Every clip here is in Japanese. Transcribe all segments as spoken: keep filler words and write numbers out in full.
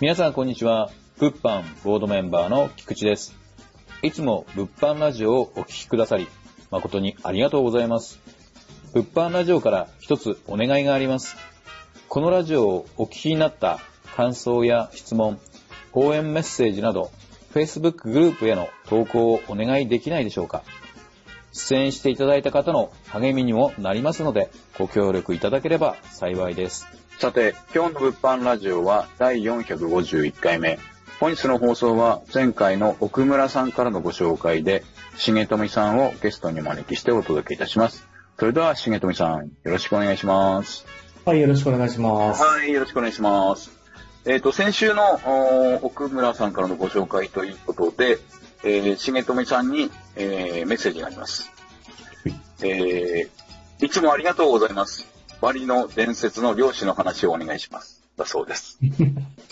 皆さんこんにちは。物販ボードメンバーの菊池です。いつも物販ラジオをお聞きくださり誠にありがとうございます。物販ラジオから一つお願いがあります。このラジオをお聞きになった感想や質問、応援メッセージなど Facebook グループへの投稿をお願いできないでしょうか。出演していただいた方の励みにもなりますのでご協力いただければ幸いです。さて、今日の物販ラジオはだいよんひゃくごじゅういっかいめ。本日の放送は前回の奥村さんからのご紹介で、重富さんをゲストにお招きしてお届けいたします。それでは重富さん、よろしくお願いします。 はい、よろしくお願いします。 はい、よろしくお願いします。えっと、先週の奥村さんからのご紹介ということで、えー、重富さんに、えー、メッセージがあります。えー、いつもありがとうございます。バリの伝説の漁師の話をお願いします。だそうです。 ジ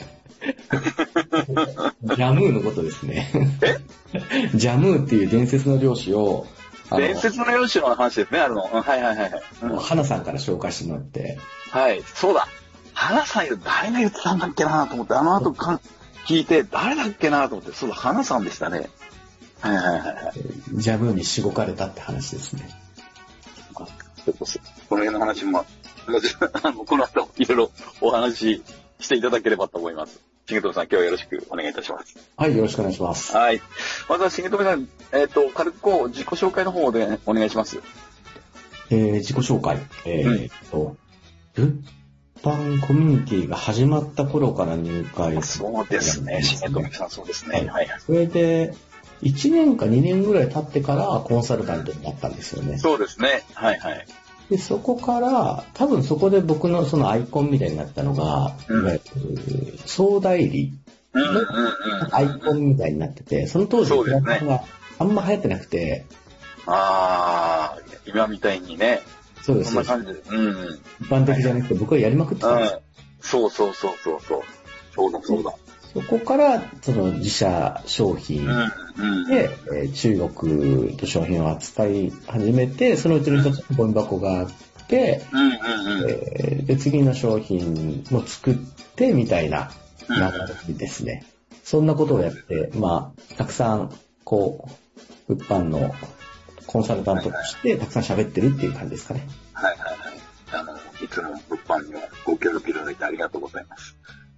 ャムーのことですね。 えジャムーっていう伝説の漁師を、 伝説の漁師の話ですね、あるの。はいはいはいはい。 うん、花さんから紹介してもらって。 はい、そうだ。花さん、誰が言ってたんだっけなと思って、あの後か聞いて、誰だっけなと思って、そうだ、花さんでしたね。はいはいはいはい。 ジャムーにしごかれたって話ですね。 この辺の話も、あのこの後いろいろお話ししていただければと思います。重富さん、今日はよろしくお願いいたします。 はい、よろしくお願いします。 はい。まずは重富さん、えっ、ー、と、軽く自己紹介の方でお願いします。 えー、自己紹介。えー、っと、うん、物販コミュニティが始まった頃から入会する、 そうですね、重富さん、そうですね。はい、はい。 それで、いちねんかにねんぐらい経ってからコンサルタントになったんですよね。 そうですね。はいはい。 で、そこから、多分そこで僕のそのアイコンみたいになったのが、うん、いわゆる総代理のアイコンみたいになってて、その当時プラットフォームがあんま流行ってなくて。 ああ、今みたいにね。 そうです。 そんな感じで。うん。 一般的じゃなくて僕はやりまくってたんです、 うん。そうそうそうそうそう。そうだそうだ。 そこから、その自社商品で、うんうん、中国と商品を扱い始めて、そのうちの一つゴミ箱があって、うんうんうんえー、で次の商品も作ってみたいな流れですね。うん、そんなことをやって、まあ、たくさん、こう、物販のコンサルタントとしてたくさん喋ってるっていう感じですかね。 はいはいはい。あの、いつも物販にもご協力いただいてありがとうございます。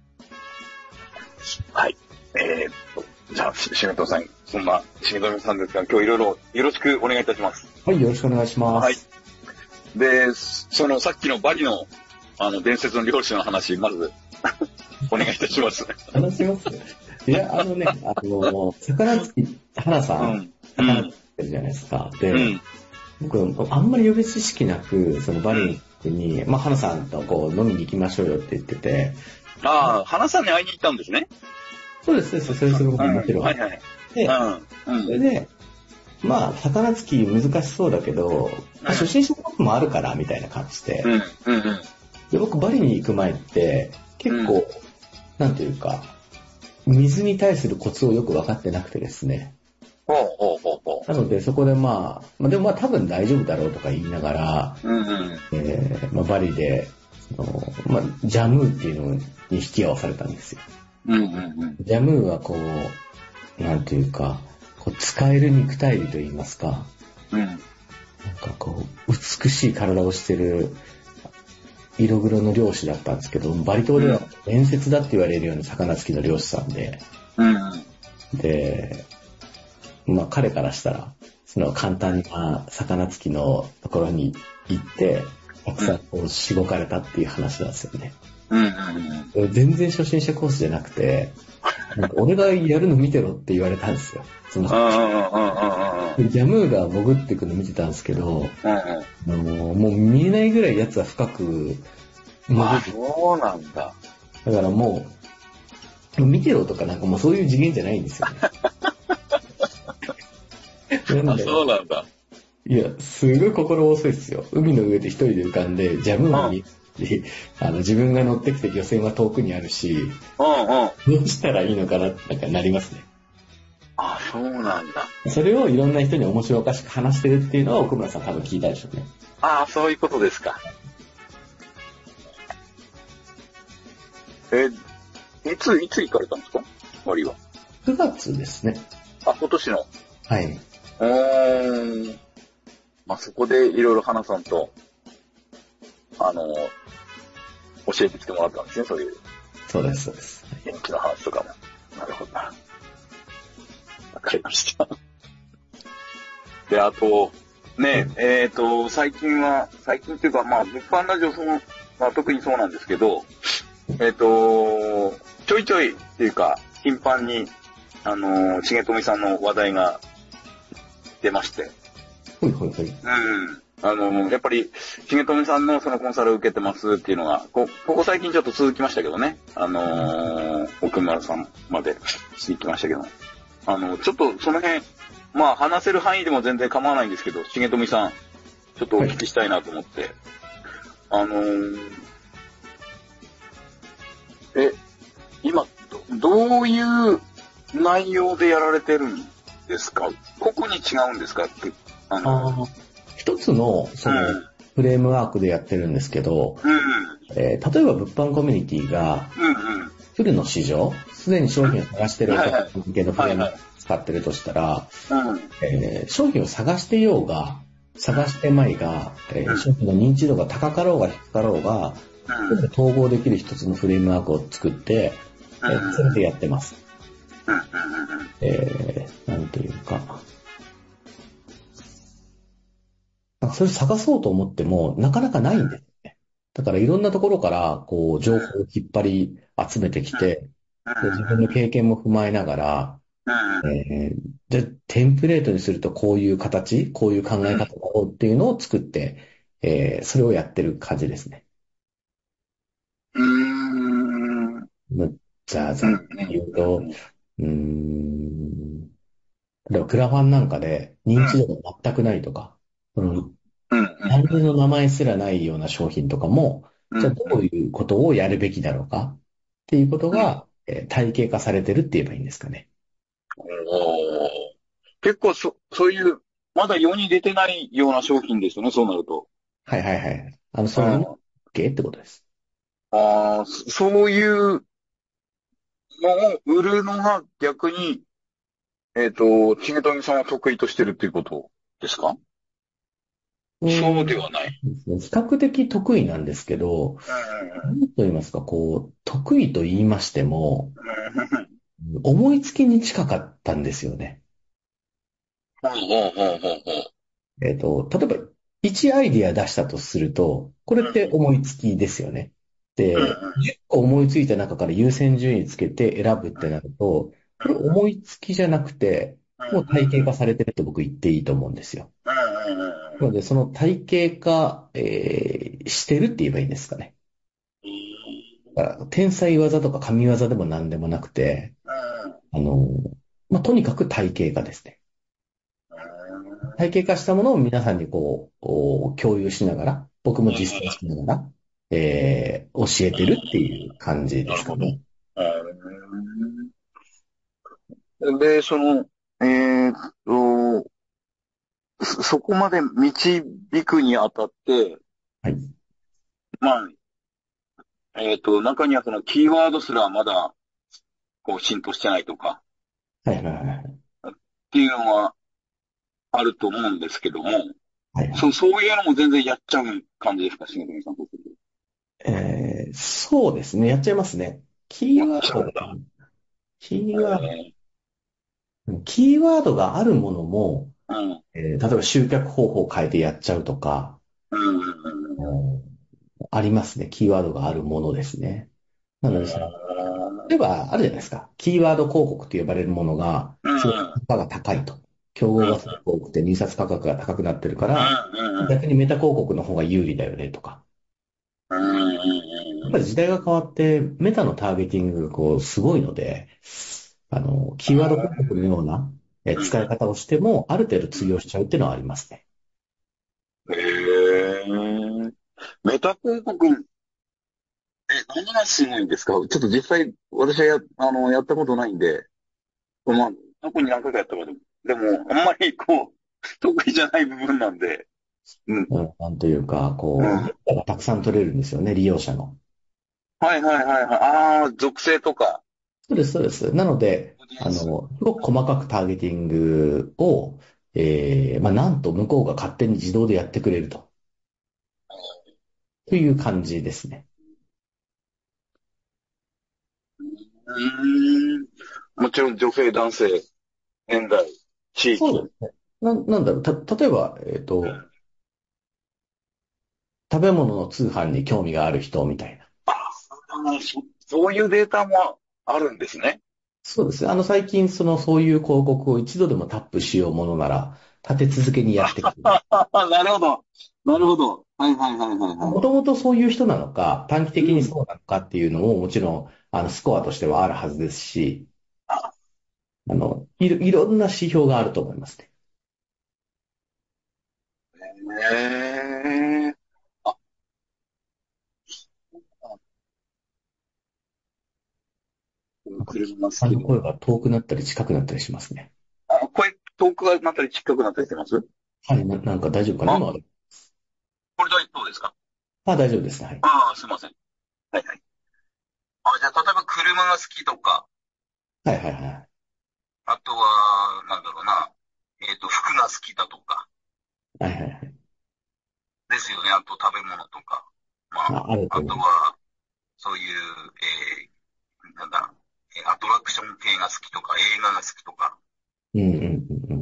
はい。えー、っと、じゃあ、重富さん、そんな重富さんですが、今日いろいろよろしくお願いいたします。 はい、よろしくお願いします。はい。 で、そのさっきのバリの、あの、伝説の漁師の話、まず、お願いいたします。 話しますいや、あのね、あの、魚つき、花さん、うん、魚つってるじゃないですか。で、うん、僕、あんまり予備知識なく、そのバリに、うん、まあ、花さんとこう飲みに行きましょうよって言ってて、 ああ、花さんに会いに行ったんですね。 そうです、そうです。それすごくもちろん。 はいはい。 で、うん、それで、まあ、魚つき難しそうだけど、まあ、初心者僕もあるから、みたいな感じで。うんうんうん、で僕、バリに行く前って、結構、うん、なんていうか、水に対するコツをよく分かってなくてですね。 ほうほうほうほう。 なので、そこでまあ、まあ、でもまあ多分大丈夫だろうとか言いながら、うんうんえーまあ、バリで、まあ、ジャムーっていうのに引き合わされたんですよ。うんうんうん、ジャムーはこう、なんていうか、こう使える肉体美と言いますか、うん、なんかこう、美しい体をしてる色黒の漁師だったんですけど、バリ島では伝説だって言われるような魚つきの漁師さんで、うんうん、で、まあ彼からしたら、その簡単な魚つきのところに行って、たくさんこうしごかれたっていう話なんですよね。うんうんうん、全然初心者コースじゃなくて、なんか俺がやるの見てろって言われたんですよ。そのジャムーが潜ってくの見てたんですけど、うんうん、あのもう見えないぐらいやつは深く潜って。 そうなんだ。 だからもう、見てろとかなんかもうそういう次元じゃないんですよね。 あ、そうなんだ。 いや、すごい心細いですよ。海の上で一人で浮かんで、ジャムーに、あの自分が乗ってきて漁船は遠くにあるし、うんうん、どうしたらいいのかなってなんかなりますね。 あ、そうなんだ。 それをいろんな人に面白おかしく話してるっていうのは奥村さん多分聞いたでしょうね。 ああ、そういうことですか。え、えいつ、いつ行かれたんですか？バリは。 くがつですね。 あ、今年の。 はい。 うーん。まあ、そこでいろいろ花さんと、あの、教えてきてもらったんですね、そういう。 そうです、そうです。 元気の話とかも。なるほどな。わかりました。で、あと、ね、えっ、ー、と、最近は、最近っていうか、まあ、物販ラジオその、まあ、特にそうなんですけど、えっ、ー、と、ちょいちょいっていうか、頻繁に、あの、重富さんの話題が出まして。 はいはいはい。うん。 あの、やっぱり、重富さんのそのコンサルを受けてますっていうのが、こ、ここ最近ちょっと続きましたけどね。あのー、奥村さんまでしていきましたけど。あの、ちょっとその辺、まあ話せる範囲でも全然構わないんですけど、重富さん、ちょっとお聞きしたいなと思って。はい、あのー、え、今ど、どういう内容でやられてるんですか？ここに違うんですかって。あのー一つの、その、うん、フレームワークでやってるんですけど、うんえー、例えば物販コミュニティが、うんうん、フルの市場、すでに商品を探しているお客さん向けのフレームワークを使ってるとしたら、はいはいえー、商品を探してようが、探してまいが、えー、商品の認知度が高かろうが低かろうが、うん、統合できる一つのフレームワークを作って、えー、それでやってます。えー、なんというか、それ探そうと思っても、なかなかないんですよね。だからいろんなところから、こう、情報を引っ張り集めてきて、で自分の経験も踏まえながら、えー、で、テンプレートにするとこういう形、こういう考え方だろうっていうのを作って、えー、それをやってる感じですね。うーん。じゃあ、ざっくり言うと、うーん。例えばクラファンなんかで認知度が全くないとか、その何の名前すらないような商品とかも、じゃあどういうことをやるべきだろうかっていうことが、えー、体系化されてるって言えばいいんですかね。 お結構そ、そういう、まだ世に出てないような商品ですよね、そうなると。 はいはいはい。あの、それに、OK ってことです。 ああ、そういうのを売るのが逆に、えっ、ー、と、重富さんは得意としてるっていうことですか？そうではない。 比較的得意なんですけど、何と言いますか、こう、得意と言いましても、思いつきに近かったんですよね。えっと、例えば、いちアイディア出したとすると、これって思いつきですよね。で、じゅっこ思いついた中から優先順位つけて選ぶってなると、これ思いつきじゃなくて、もう体系化されてると僕言っていいと思うんですよ。なので、その体系化、えー、してるって言えばいいんですかね。だから天才技とか神業でも何でもなくて、あの、まあ、とにかく体系化ですね。体系化したものを皆さんにこう、共有しながら、僕も実践しながら、えー、教えてるっていう感じですかね。 で、その、えー、っと、そこまで導くにあたって、 はい。 まあ、えー、っと、中にはそのキーワードすらまだ、こう、浸透してないとか、 はいはいはい。 っていうのはあると思うんですけども、 はいはい、 そそういうのも全然やっちゃう感じですか、重富さんと。 えー、そうですね。やっちゃいますね。キーワード、キーワード、キーワードがあるものも、うんえー、例えば集客方法を変えてやっちゃうとか、うんうん、ありますね。キーワードがあるものですね。なのでその、例えばあるじゃないですか。キーワード広告と呼ばれるものが、すごい価格が高いと。競合がすごく多くて入札価格が高くなってるから、逆にメタ広告の方が有利だよねとか。やっぱり時代が変わって、メタのターゲティングがこう、すごいので、あの、キーワード広告のようなえ使い方をしても、ある程度通用しちゃうっていうのはありますね。 へー。メタ広告、え、何がすごいんですか？ちょっと実際、私はや、あの、やったことないんで、まあ、過去に何回かやったことでも、でも、あんまりこう、得意じゃない部分なんで、 うん。なんというか、こう、データがたくさん取れるんですよね、利用者の。 はいはいはいはい。ああ、属性とか。 そうです、そうです。なので、あの、すごく細かくターゲティングを、えー、まあ、なんと向こうが勝手に自動でやってくれると。という感じですね。 うーん。もちろん女性、男性、年代、地域。 そうですね。な、なんだろう。た、例えば、えっと、食べ物の通販に興味がある人みたいな。 あ、そ、そういうデータもあるんですね。 そうですね。あの、最近、その、そういう広告を一度でもタップしようものなら、立て続けにやってくる。 なるほど。なるほど。はいはいはいはいはい。 もともとそういう人なのか、短期的にうん。 そうなのかっていうのも、もちろん、あの、スコアとしてはあるはずですし、あの、いろ、いろんな指標があると思いますね。 へえ。あ、車が好きで。 あの声が遠くなったり近くなったりしますね。 あ、声遠くなったり近くなったりしてます？ はい、な、なんか大丈夫かなあ、 今は。 これどうですか？ あ、大丈夫ですね。はい。 ああ、すいません。はいはい。あ、じゃあ、例えば車が好きとか、 はいはいはい。 あとは、なんだろうな、えっと、服が好きだとか、 はいはいはい。 ですよね。あと食べ物とか。まあ、 あ、あるとあ思います。 とは、そういう、えー、なんだ、えーアトラクション系が好きとか、映画が好きとか、 うんうんうんうん。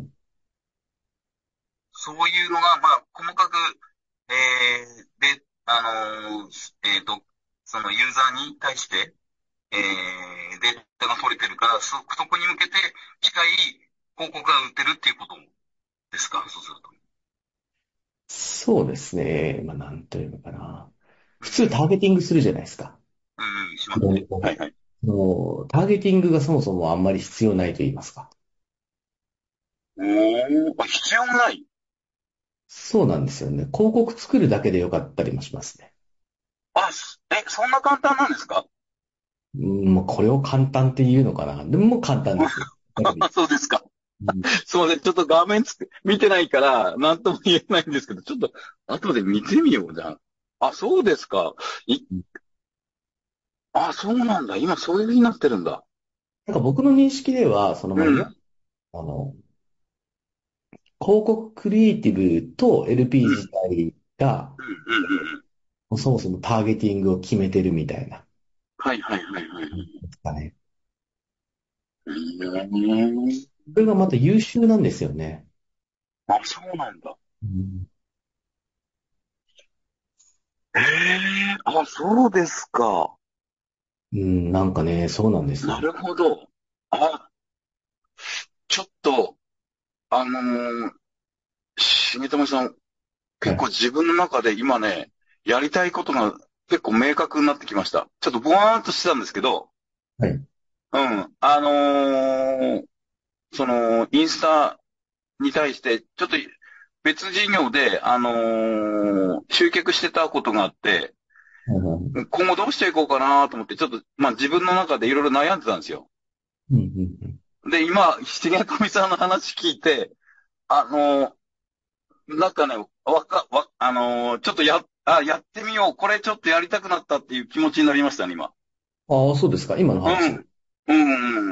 そういうのが、まあ、細かく、えー、で、あのーえっと、そのユーザーに対して、えー、データが取れてるから、そ、そこに向けて近い広告が売ってるっていうことですか、そうすると。 そうですね。まあ、なんというのかな。普通タうん、 ーゲティングするじゃないですか。 うん、うん、しますね。はもう、 いはい。 もうターゲティングがそもそもあんまり必要ないと言いますか。 おー、あ、必要ない。 そうなんですよね。広告作るだけでよかったりもしますね。 あ、すえ、そんな簡単なんですか？ うん、まあ、これを簡単っていうのかな。でももう簡単ですよ。だけど、 そうですか。 うん、 すいません。ちょっと画面つく、見てないから、なんとも言えないんですけど、ちょっと、後で見てみようじゃん。あ、そうですか。い、あ、そうなんだ。今そういう風になってるんだ。 なんか僕の認識では、その、まあ、いわうん。 あの、広告クリエイティブと エルピー 自うん。 体が、 うん。うん。うん。 そもそもターゲティングを決めてるみたいな。 はいはいはいはい。 ですかね。 うーん。 それがまた優秀なんですよね。 あ、そうなんだ。 うん、 ええ、あ、そうですか。 うん、なんかね、そうなんですよね。 なるほど。あ、ちょっと、あのー、重友さん、 はい。 結構自分の中で今ね、やりたいことが結構明確になってきました。ちょっとぼわーんとしてたんですけど、 はい。 うん。あのーその、インスタに対して、ちょっと別事業で、あのー集客してたことがあって、 はいはい、 今後どうしていこうかなと思って、ちょっと、まあ自分の中でいろいろ悩んでたんですよ。 うんうんで、今、七毛富さんの話聞いて、あのーなんかね、わか、わ、あのーちょっとや、あ、やってみよう。これちょっとやりたくなったっていう気持ちになりましたね、今。 うん。ああ、そうですか。今の話で。 うん。うん。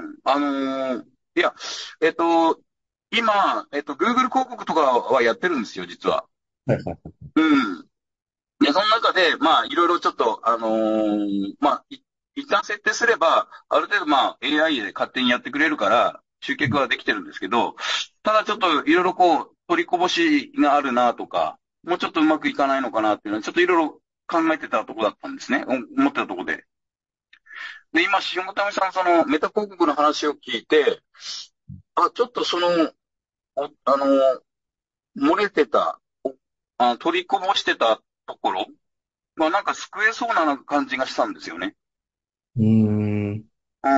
うん、あのーいや、えっと、今、えっと、Google 広告とかはやってるんですよ、実は。 はいはい。 うん。で、その中で、まあ、いろいろちょっと、あのーまあ、い一旦設定すれば、ある程度、まあ、エーアイ で勝手にやってくれるから、集客はできてるんですけど、ただちょっといろいろこう、取りこぼしがあるなとか、もうちょっとうまくいかないのかなっていうのは、ちょっといろいろ考えてたとこだったんですね。お思ってたとこで。で、今、塩本さん、その、メタ広告の話を聞いて、あ、ちょっとその、おあの、漏れてた、おあ取りこぼしてたところ、まあなんか救えそうな感じがしたんですよね。 うーん。 うん。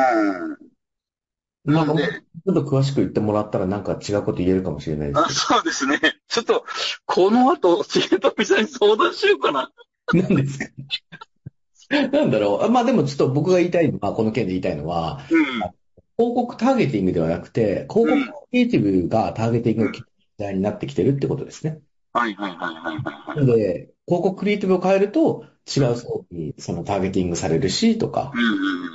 ななんかもう、ちんで、 ょっと詳しく言ってもらったらなんか違うこと言えるかもしれないですあ、 けど。 そうですね。ちょっと、この後、重富さんに相談しようかな。 何ですか？なんだろう。あ、まあでもちょっと僕が言いたいのは、この件で言いたいのは、 うん、 広告ターゲティングではなくて、広告うん、 クリエイティブがターゲティングを決うん。 める時代になってきてるってことですね。 はいはいはいはいはいはい。 なので、広告クリエイティブを変えると違うん、 う層にそのターゲティングされるしとか、 うん、うん、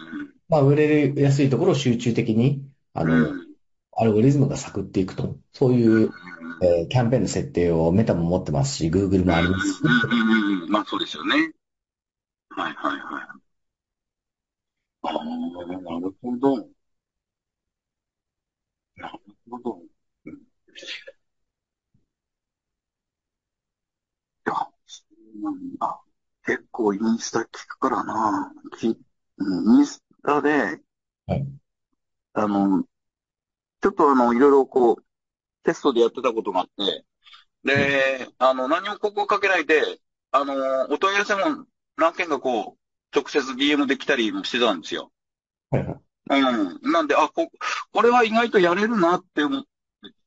まあ、売れやすいところを集中的に、あうの、 ん。 アルゴリズムが探っていくと。そういう、えーキャンペーンの設定をメタも持ってますし、Google うん。 もありますし。 うん。うん。うん。まあそうですよね。はいはいはい。ああ、なるほど。なるほど。うん、いや、そうなんだ。結構インスタ聞くからな。き、うん、インスタで、 はい。 あの、ちょっとあの、いろいろこう、テストでやってたことがあって、 はい。 で、あの、何も広告かけないで、あの、お問い合わせも何件かこう、直接 ディーエム で来たりもしてたんですよ。 はい。はい。 うん。なんで、あ、こ、これは意外とやれるなって思って、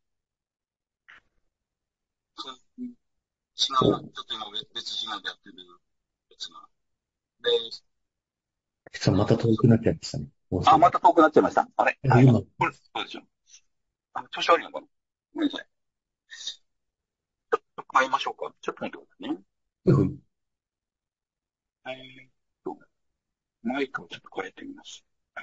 そういう違う、ちょお、 っと今別別事業でやってるやつが。で、 実はまた遠くなっちゃいましたね。音あ、 声が。 また遠くなっちゃいました。あれはいはい。 今、 これ、そうでしょ。あ、調子悪いのかな。ごめんなさい。ちょっと変えましょうか。ちょっと待ってくださいね。 ほいほい。 えーっと、マイクをちょっと変えてみます。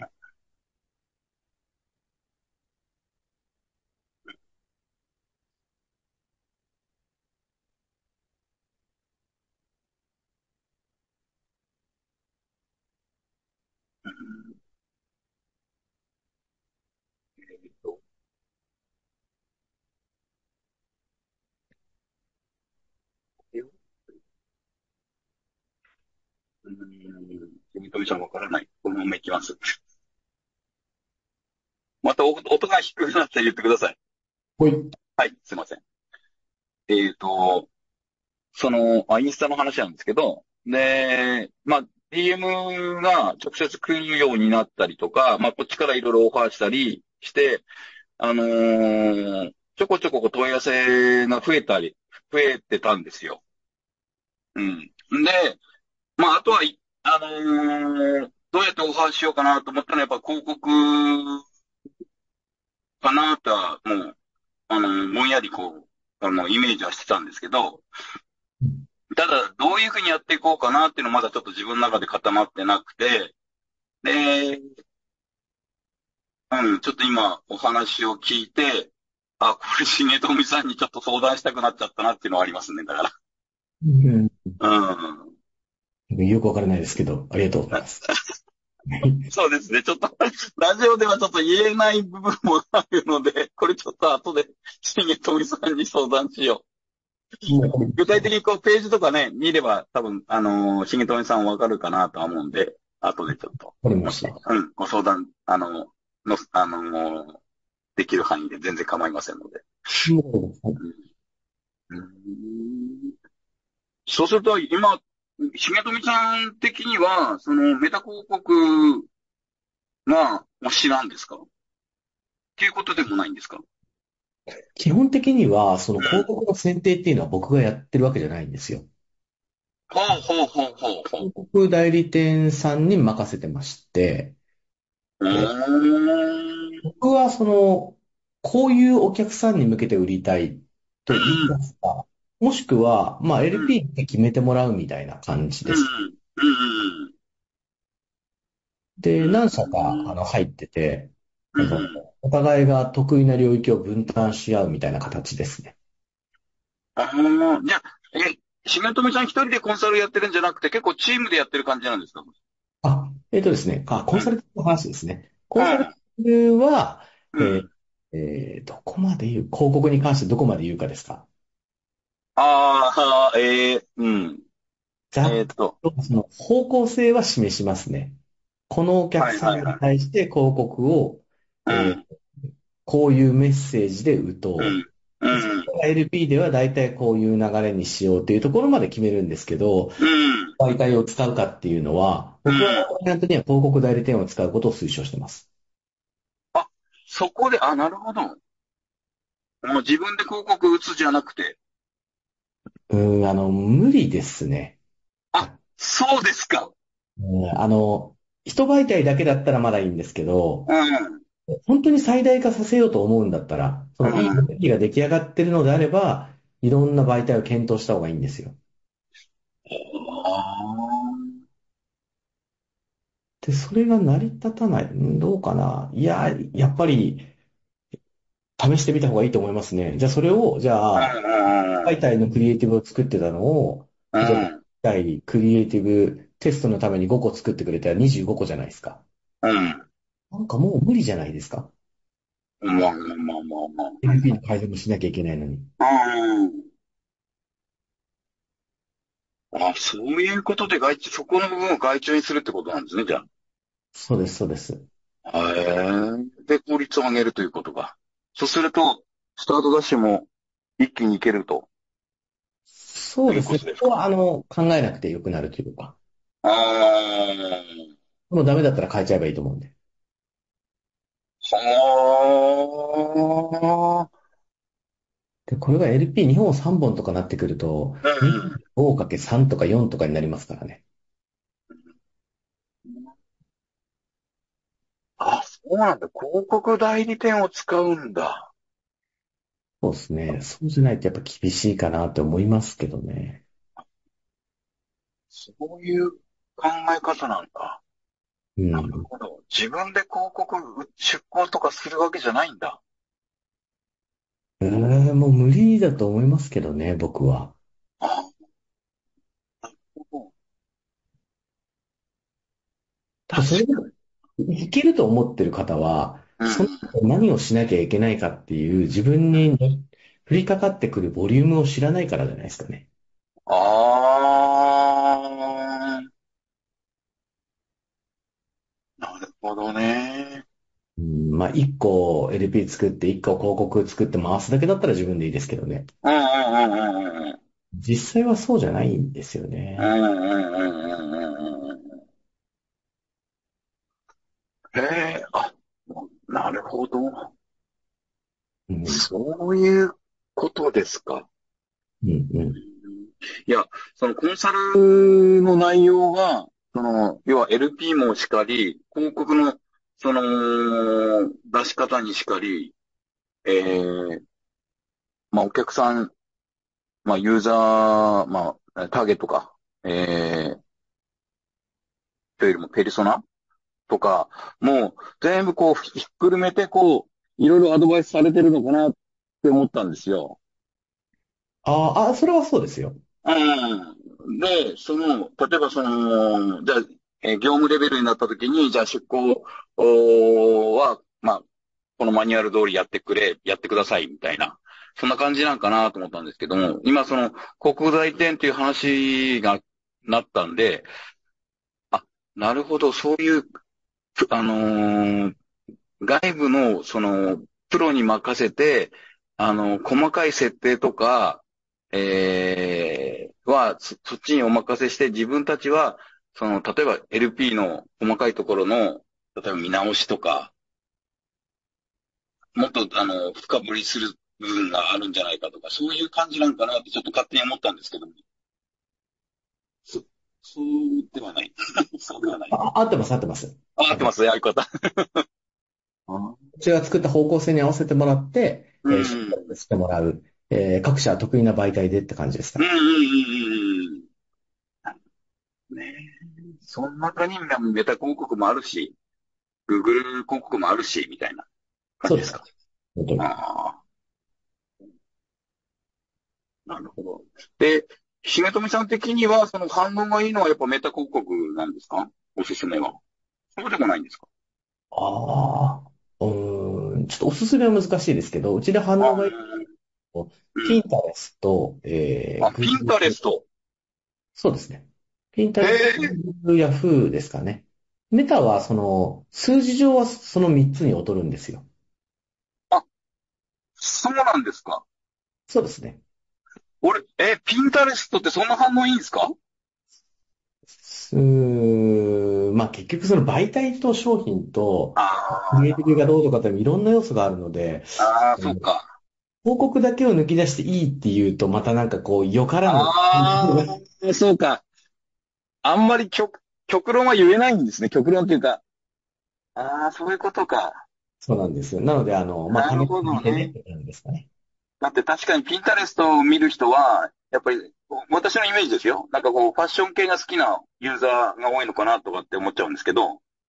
うん、えーっと、うーん、君とみさんわからない。このままいきます。また音音が低くなって言ってください。 ほい。 はい、すいません。えーっと、その、あ、インスタの話なんですけど、で、まあ、ディーエム が直接来るようになったりとか、まあ、こっちからいろいろオファーしたりして、あのーちょこちょこ問い合わせが増えたり、増えてたんですよ。うん。で、まあ、あとは、いあのーどうやってオファーしようかなと思ったら、やっぱ広告かなとは、もう、あのーぼんやりこう、あの、イメージはしてたんですけど、ただ、どういうふうにやっていこうかなっていうのはまだちょっと自分の中で固まってなくて、で、うん、ちょっと今お話を聞いて、あ、これ、重富さんにちょっと相談したくなっちゃったなっていうのはありますね、だかうん。 ら。うん。 よくわからないですけど、ありがとうございます。はい。 そうですね。ちょっと、ラジオではちょっと言えない部分もあるので、これちょっと後で、重富さんに相談しよう。 もうこれ、 具体的にこう、ページとかね、見れば多分、あのー、重富さんわかるかなとは思うんで、後でちょっと、もし、 わかりました。 うん、ご相談、あの、の、あのー、できる範囲で全然構いませんので。 もう、 うん、そうすると、今、重富さん的には、その、メタ広告が推しなんですかっていうことでもないんですか？ 基本的には、そのうん。 広告の選定っていうのは僕がやってるわけじゃないんですよ。 ほうほうほうほうほ広告代理店さんに任せてまして、 う。うえーん。 僕はその、こういうお客さんに向けて売りたいうと言い出ん。 すか、もしくは、まあうん。 エルピー で決めてもらうみたいな感じうん。 です。 うん。うで、何社か、あん。 の、入ってて、 うあの、 ん。 お互いが得意な領域を分担し合うみたいな形ですね。 ああ、じゃあ、え、重富さん一人でコンサルやってるんじゃなくて、結構チームでやってる感じなんですか？ あ、えっとですね、あ、コうん。 ンサルティングの話ですね。コンサルテうん。 ィングは、 うん。 えーえーどこまで言う、広告に関してどこまで言うかですか？ ああ、ええ、うん。 ざっえーっと、 と、その方向性は示しますね。このお客はいさんにはいはい。 対して広告を、えーうん。 こういうメッセージで打とうん。うう。でそん。 こが エルピー では大体こういう流れにしようというところまで決めるんですけど、 うん。 媒体を使うかっていうのは、僕はうん。 クライアントには広告代理店を使うことを推奨してます。 あ、そこで、あ、なるほど。もう自分で広告打つじゃなくて。 うーん、あの、無理ですね。 あ、そうですか。 うん、あの、一媒体だけだったらまだいいんですけど、 うん。 本当に最大化させようと思うんだったら、そうのいいん。 雰囲気が出来上がってるのであれば、いろんな媒体を検討した方がいいんですよ。 あで、それが成り立たない。んどうかな。いや、やっぱり、試してみた方がいいと思いますね。じゃあ、それを、じゃあ、媒体のクリエイティブを作ってたのを、 うん。 例えば、 うん。 媒体クリエイティブテストのためにごこ作ってくれたらにじゅうごこじゃないですか。 うん。 なんかもう無理じゃないですか。 まあまあまあまあまあ。 エルピー の改善もしなきゃいけないのに。 うん。あ、そういうことで外注、そこの部分を外注にするってことなんですね、じゃそうです、そうです。 あ。へえ。で、効率を上げるということが。そうすると、スタートダッシュも一気にいけるというそうですね。ここは、 ことですか。 あの、考えなくてよくなるというか。 ああ。 もうダメだったら変えちゃえばいいと思うんで。 はあ。 で、これが エルピーに 本さんぼんとかなってくると、 うん。 にじゅうごかけるさんとかよんとかになりますからね。 あ、そうなんだ。広告代理店を使うんだ。 そうですね。そうじゃないとやっぱ厳しいかなって思いますけどね。 そういう考え方なんだ。なるうん。 ほど。自分で広告出稿とかするわけじゃないんだ。 えー、もう無理だと思いますけどね、僕は。 あ、なるほど。 ただそれでも確かに。 いけると思ってる方は、そのうん。 後何をしなきゃいけないかっていう自分にね降りかかってくるボリュームを知らないからじゃないですかね。 ああ、なるほどね。 うん、まあ、いっこ エルピー 作って、いっこ広告作って回すだけだったら自分でいいですけどね。 うんうんうんうんうん。 実際はそうじゃないんですよね。 うんうんうんうんうんうん。へえ、あ、なるほど。 うん、 そういうことですか。 うん、うん。 いや、そのコンサルの内容が、その、要は エルピー もしかり、広告の、その、出し方にしかり、えー、まあ、お客さん、まあ、ユーザー、まあ、ターゲットか、えー、というよりもペルソナとか、もう、全部こう、ひっくるめて、こう、いろいろアドバイスされてるのかなって思ったんですよ。 ああ、それはそうですよ。 うん。で、その、例えばその、じゃあ、えー業務レベルになった時に、じゃあ出向おーは、まあ、このマニュアル通りやってくれ、やってください、みたいな。そんな感じなんかなと思ったんですけども、今その、広告代理店っていう話がなったんで、あ、なるほど、そういう、あのー外部の、その、プロに任せて、あの、細かい設定とか、えー、は、そ、そっちにお任せして、自分たちは、その、例えば エルピー の細かいところの、例えば見直しとか、もっと、あの、深掘りする部分があるんじゃないかとか、そういう感じなんかなってちょっと勝手に思ったんですけども。そ、そうではない。そうではない。 あ、合ってます、合ってます。 あ、合合ってます。 ってますね、相方。あ、 こちらが作った方向性に合わせてもらって、 うん。 えー、しっかりとしてもらう。えー各社得意な媒体でって感じですかね。 うんうんうんうん。ねえ。その中にメタ広告もあるし、Google 広告もあるし、みたいな感そうです。 じですか。 本当に。 ああ、なるほど。で、重富さん的には、その反応がいいのはやっぱメタ広告なんですか？おすすめは。そうでもないんですか？ ああ、うーん、ちょっとおすすめは難しいですけど、うちで反ああ、 応がいいと、 うん。 ピンタレスと、えあ、 ー、 ピンタレ Google、 スト。 そうですね。ピンタへレスト、 え、 Google、Yahoo ですかね。メタは、その、数字上はそのみっつに劣るんですよ。 あ、そうなんですか。 そうですね。 俺、え、ピンタレストってそんな反応いいんですか？ うーん、まあ結局その媒体と商品と、クリエイティブあがどうとかっていろんな要素があるので、 あ、ああ、 うんそうか。 広告だけを抜き出していいっていうと、またなんかこう、よからぬ。 ああ、そうか。あんまり極、極論は言えないんですね。極論っていうか。ああ、そういうことか。 そうなんですよ。なので、あの、まあ、試してなるほどね。 みてねって感じですかね。 だって確かにピンタレストを見る人は、やっぱり、私のイメージですよ。なんかこう、ファッション系が好きなユーザーが多いのかなとかって思っちゃうんですけど、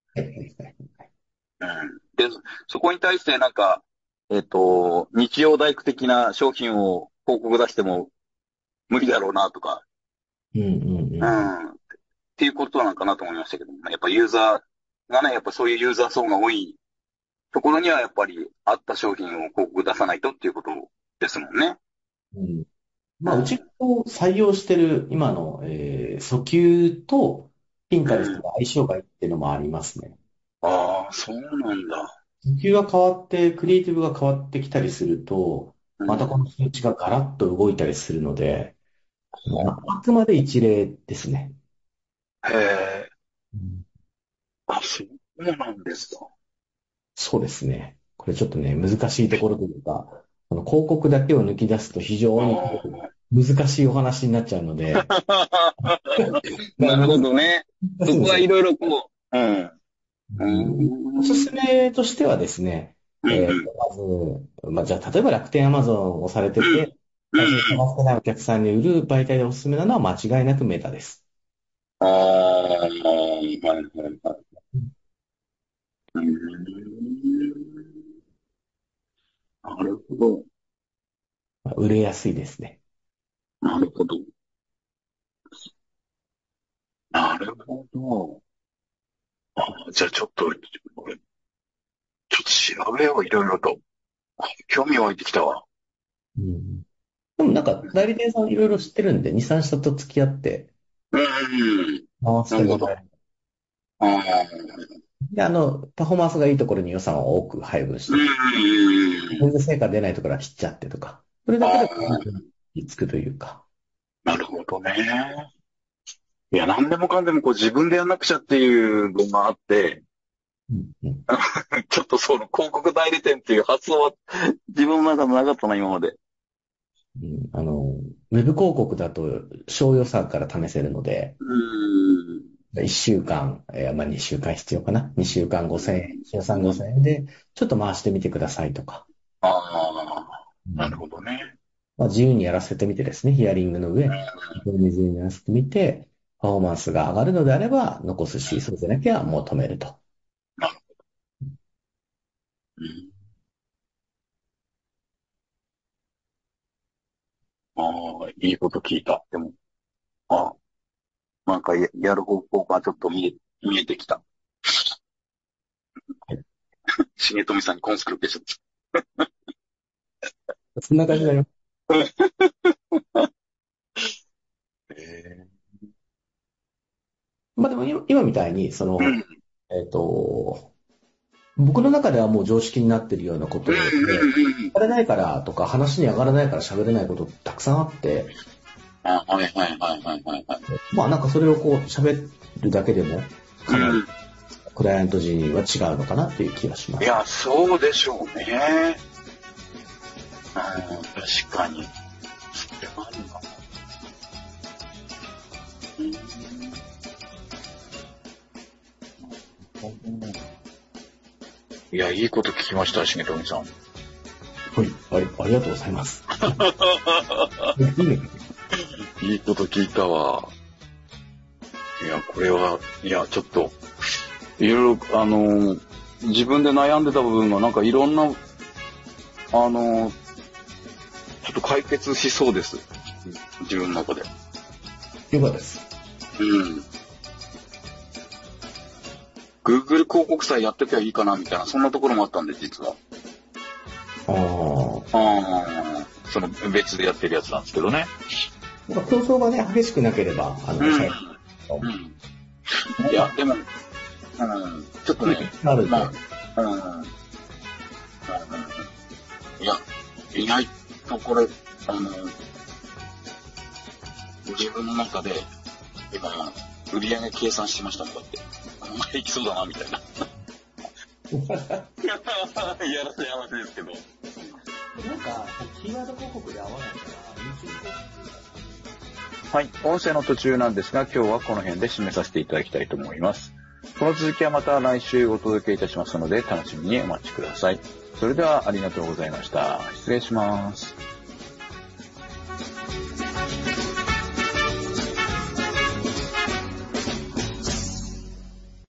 はいはいはい。 うん。で、そこに対してなんか、えっと、日曜大工的な商品を広告出しても無理だろうなとか、 うんうんううん。 ん。っていうことなのかなと思いましたけども、やっぱユーザーがね、やっぱそういうユーザー層が多いところにはやっぱり合った商品を広告出さないとっていうことですもんね。 うん、まあ、うちがうん。 採用してる今の、えー、訴求とピンタレストうん。 が相性がいいっていうのもありますね。 ああ、そうなんだ。 訴求が変わって、クリエイティブが変わってきたりすると、 うん。 またこの数値がガラッと動いたりするので、まあ、あくまで一例ですね。 へえ。 うん、 あ、そうなんですか。 そうですね。これちょっとね、難しいところというか、この広告だけを抜き出すと非常にこあう難しいお話になっちゃうので、 あ。 まあ、 なるほ難どね。そしいんですよ。 こはいろいろこう、うん。うーうん、おすすん。 めとしてはですね、 うん、 えーうん。 と、まず、まあ、じゃあ、例えば楽天アマゾンをされてうん。 て、 うん。 最初に探せないお客さんに売る媒体でおすすめなのは間違いなくメタです。 ああ、はい、はい、はい。うーん。なるほど。 まあ売れやすいですね。 なるほど。なるほど。あ、じゃあちょっと、俺、ちょっと調べよう、いろいろと。あ、興味湧いてきたわ。 うん、でもなんか、代理店さんいろいろ知ってるんで、に、さん社と付き合ってうん。 回しなるほど。 てもらえる。 ああ。 で、あの、パフォーマンスがいいところに予算を多く配分しうとく。全ん。 然成果出ないところは切っちゃってとか。それだけで本当ああ、 につくというか。 なるほどね。いや、なんでもかんでもこう自分でやんなくちゃっていうのがあって、 うんうん、 ちょっとその広告代理店っていう発想は自分の中でなかったな、今まで。 うん、あの、ウェブ広告だと小予算から試せるので、 うーん。 いっしゅうかん、えーまあにしゅうかん必要かな。にしゅうかんうごせんえん、 ん。 予算5000 うん。 円で、ちょっと回してみてくださいとか。 ああ、なるうん、 ほどね。 まあ、自由にやらせてみてですね、ヒアリングの上、自由にやらせてみて、パフォーマンスが上がるのであれば残すし、そうじゃなきゃもう止めると。 なるほど。うん。ああ、いいこと聞いた。でも、ああ、なんかや、やる方向がちょっと見え、見えてきた。 はい、 重富さんにコンスクールでしょ。 そんな感じになります。 ええ、 まあでも今今みたいに、その、 うん。 えっと、僕の中ではもう常識になっているようなこうん、うん、 とで、 うん。 されないからとか話に上がらないから喋れないことたくさんあって、 あ、はい、はい、はい、はい、はい。はい、 まあなんかそれをこう喋るだけでもかなりうん。 クライアント陣は違うのかなっていう気がします。 いや、そうでしょうね。うん、確かに。それはあるかも。うん。いや、いいこと聞きました、重富さん。 はい、あり、ありがとうございます。 いいこと聞いたわ。いや、これは、いや、ちょっと、いろいろ、あの、自分で悩んでた部分が、なんかいろんな、あの、ちょっと解決しそうです。自分の中で。 よかったです。 うん。Google 広告さえやってきゃいいかな、みたいな、そんなところもあったんで、実は。 ああ。 ああ、その別でやってるやつなんですけどね。 まあ競争がね、激しくなければ、あの、 うん。 最うん。いや、でも、うん、ちょっとね、 あると、 まあ、うん、うん、いや、意外とこれ、あの、自分の中で、今、売り上げ計算してましたもん、だって。あんまりいきそうだな、みたいな。やらせやらせですけど。 なんか、キーワード広告で合わないから、YouTube 広告。 はい。音声の途中なんですが、今日はこの辺で締めさせていただきたいと思います。この続きはまた来週お届けいたしますので、楽しみにお待ちください。それではありがとうございました。失礼します。